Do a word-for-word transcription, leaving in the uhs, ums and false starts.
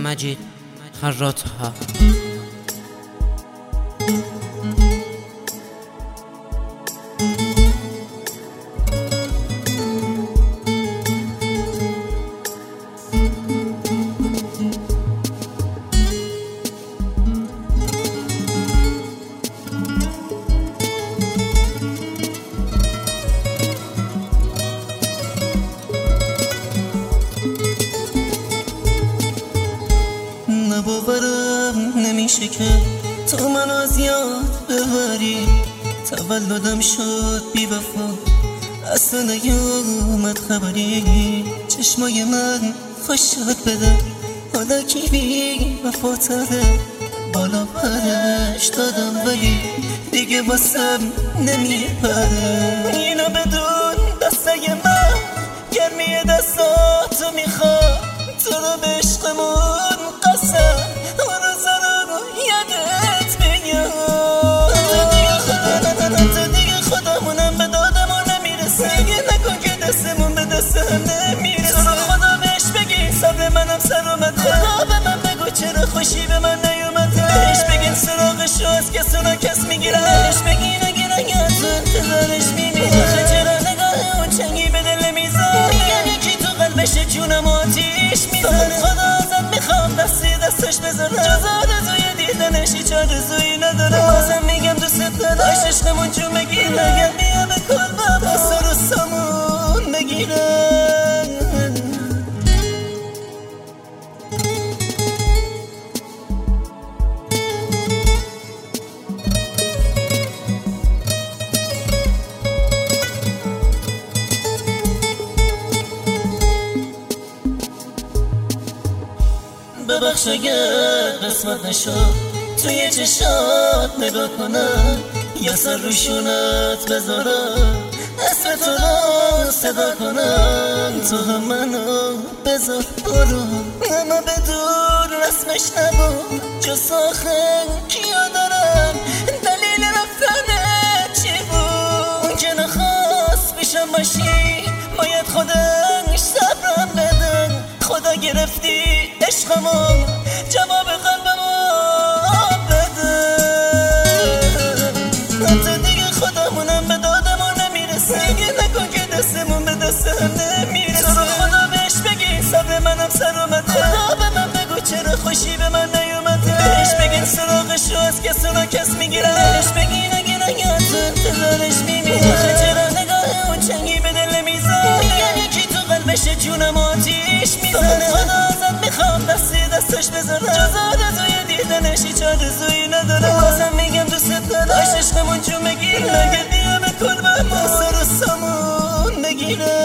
مجید خراط‌ها. باورم نمیشه که تو من از یاد ببری. تولدم شد بی وفا، اصلا نیومد خبری. چشمای من خوشت بده، حالا کی بی وفا تره. بالا پرش دادم ولی دیگه واسم نمیپره. اینو بدون دسته من گرمی دستاتو میخواد. تو رو به عشقمون قسم روزا رو یادت بیاد. تو دیگه خودمونم به دادمون نمیرسه. دیگه نکن که دستمون به دست هم نمیرسه. تو رو خدا بهش بگی صبر منم سر اومده. خدا به من بگو چرا خوشی به من نیومده. بهش بگین سراغشو از کسونا کس میگیره. بهش بگین اگه نگه تو انتظارش میمیره. چرا نگاه اون چنگی به دل میزن. یعنی کی تو قلبش جونم آتیش میزنه. خدا ازت میخوام دستی دستش بزنه. جز آرزوی دیدنش هیچ آرزویی نداره. بازم میگم دوست نداشت عشقمون جون بگیره. اگر بیا به کلبم سر و سامون بگیره. ببخش اگر قسمت نشد توی چشات نگاه کنم یا سر روشونت بذارم اسم تو رو صدا کنم. تو هم منو بذار برو، اما بدون رسمش نبود. جز آخر کیا دارم دلیل رفتنت چی بود. اون که نخواست پیشم باشی باید خودش صبرم بدن. خدا گرفتی عشقمو جواب قلبمو بده. حتی دیگه خودمونم به دادمون نمیرسه. دیگه نکن که دستمون به دست هم نمیرسه. تو رو خدا بهش بگی صبر منم سر اومده. خدا به من بگو چرا خوشی به من نیومده. بهش بگین سراغشو از کسونا کس میگیره. بهش بگین اگه نگه تو انتظارش میمیره. چرا نگاه اون چنگی به دل میزن. یعنی کی تو قلبش جونم آتیش میزنه. خدا ازت میخوام دستی دستش بزنه. جز آرزوی دیدنش هیچ آرزویی نداره. بازم میگم دوست نداشت عشقمون جون بگیره. اگه بیا به کلبم سر و سامون بگیره.